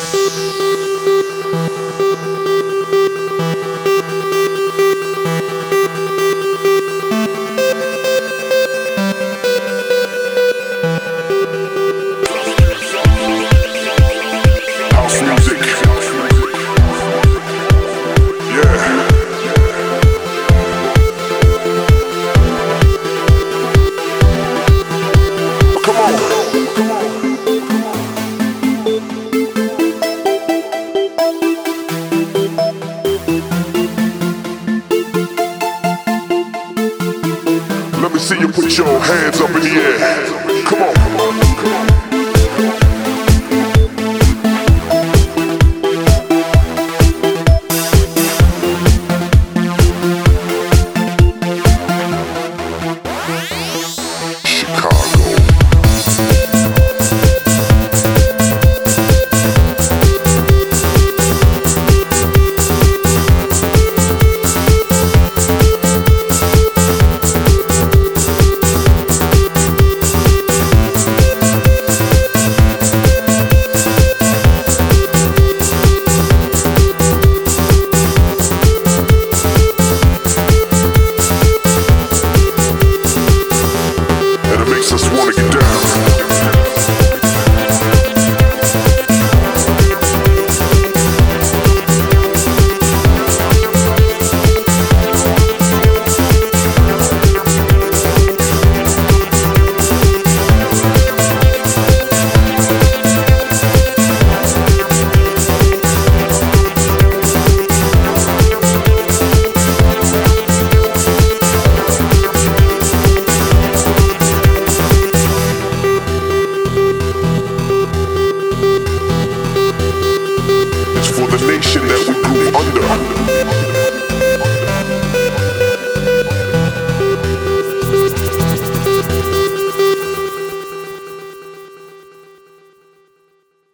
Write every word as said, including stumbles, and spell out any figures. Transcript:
Let me see you put your hands up in the air. Come on. Come on. Come on. Just wanna get down. For the nation that we grew under.